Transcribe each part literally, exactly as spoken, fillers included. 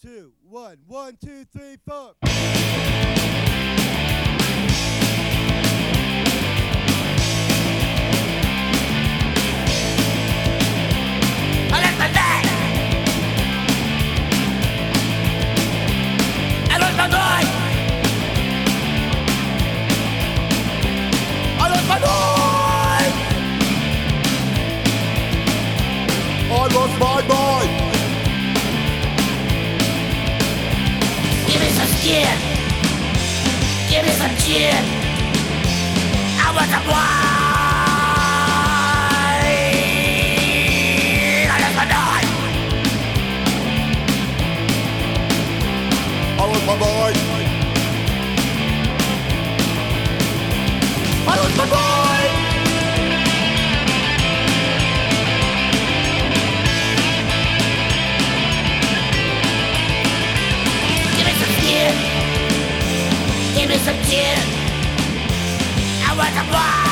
two, one, one, two, three, four. I lost my bag. I lost my boy. I lost my boy. I lost my boy. Give me some skin. Give me some gin. I want some wine. I lost my boy. I lost my boy. I lost my boy. Give me some skin. Give me some gin. I want some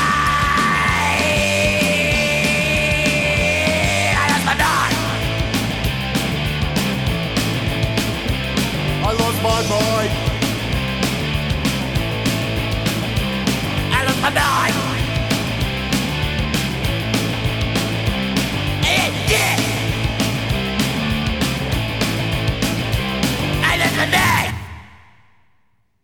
wine. I lost my boy. I lost my boy.